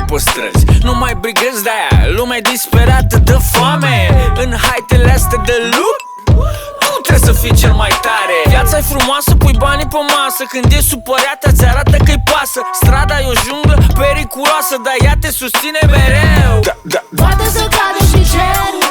pe străzi. Nu mai brigăzi de-aia, lumea disperată de foame. În haitele astea de lup tu trebuie să fii cel mai tare. Viața-i frumoasă, pui banii pe masă. Când e supăreată, ți arată că-i pasă. Strada e o junglă periculoasă, dar ea te susține mereu. Poate să cadă și cerul,